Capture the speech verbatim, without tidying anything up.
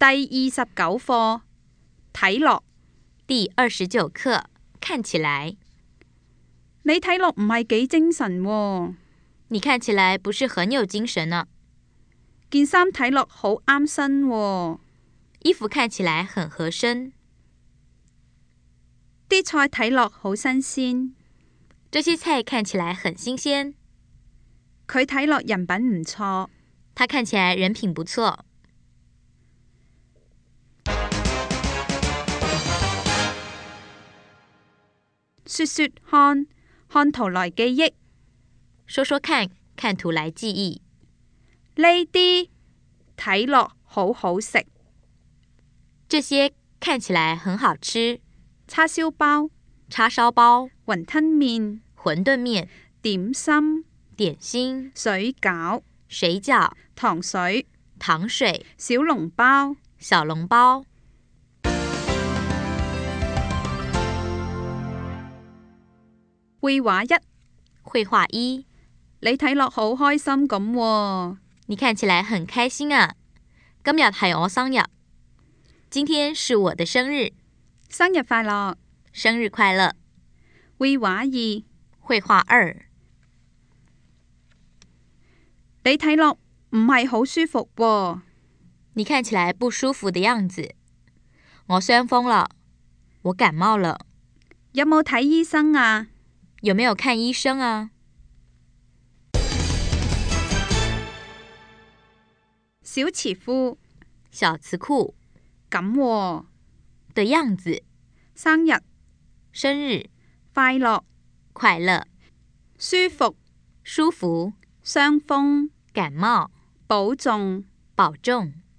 第二十九課睇落。 第二十九課，看起來。 你睇落唔係幾精神喎。 你看起來不是很有精神呢。 件衫睇落好啱身喎。 衣服看起來很合身。 啲菜睇落好新鮮。 這些菜看起來很新鮮。 佢睇落人品唔錯。 他看起來人品不錯。 說說看，看圖來記憶。 說說看，看圖來記憶。 呢啲睇落好好食。 這些看起來很好吃。 叉燒包、 叉燒包、 雲吞麵、 餛飩麵、 點心、 點心、 水餃、 水餃、 糖水、 糖水、 小籠包、 小籠包。 繪畫一， 繪畫一， 你睇落好開心咁喎。 你看起來很開心啊。今日係我生日，今天是我的生日。 生日快樂， 生日快樂。 繪畫二， 繪畫二， 你睇落唔係好舒服喎。 你看起來不舒服的樣子。我傷風了，我感冒了。 有冇睇醫生啊？ 有沒有看醫生啊？ 小詞庫， 小詞庫， 咁喎的樣子。 生日、 生日、 快樂、 快樂、 舒服、 舒服、 傷風、 感冒、 保重、 保重。